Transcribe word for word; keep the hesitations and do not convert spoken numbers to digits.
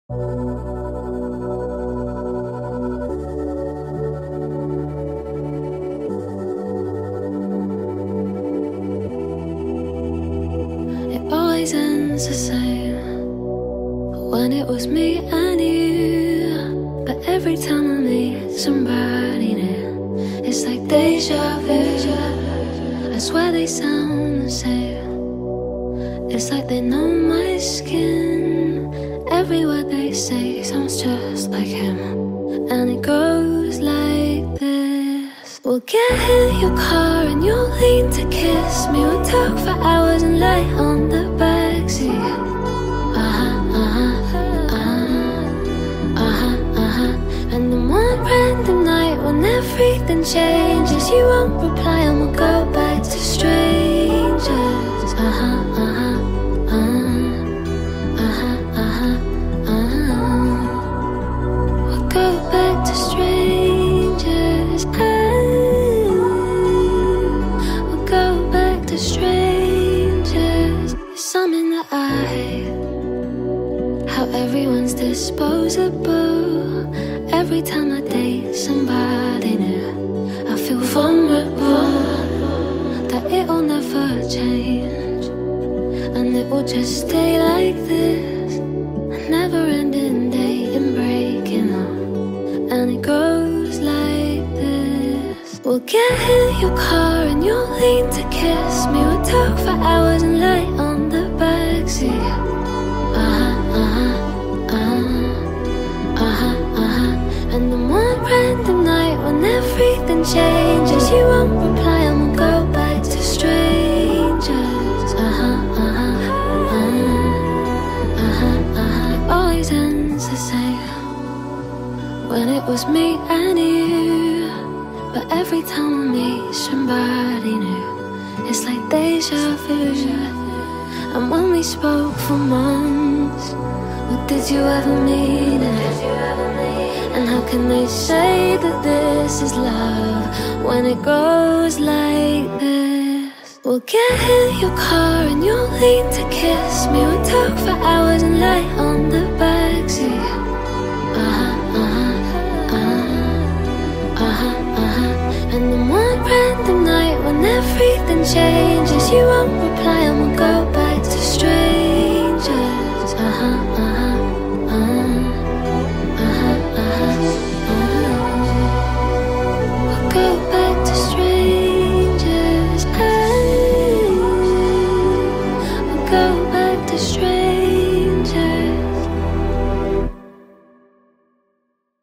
It always ends the same when it was me and you. But every time I meet somebody new, it's like deja vu. I swear they sound the same. It's like they know my skin. Every word they say sounds just like him. And it goes like this. We'll get in your car and you'll lean to kiss me. We'll talk for hours and lie on the backseat. Uh-huh, uh-huh, uh-huh, uh-huh, uh-huh. And then one random night when everything changes, you won't reply and we'll go back to strangers. Uh-huh, uh-huh. Everyone's disposable. Every time I date somebody new, I feel vulnerable, that it'll never change, and it will just stay like this, a never-ending day in breaking up. And it goes like this. We'll get in your car and you'll lean to kiss me. We'll talk for hours and lie on the backseat. Uh-huh, uh-huh. And then one random night when everything changes, you won't reply and we'll go back to strangers. Uh-huh, uh-huh, uh-huh, uh-huh, uh-huh. Always ends the same when it was me and you. But every time I meet somebody new, it's like deja vu. And when we spoke for months, well, did you ever mean it? And how can they say that this is love when it goes like this? We'll get in your car and you'll lean to kiss me. We'll talk for hours and lie on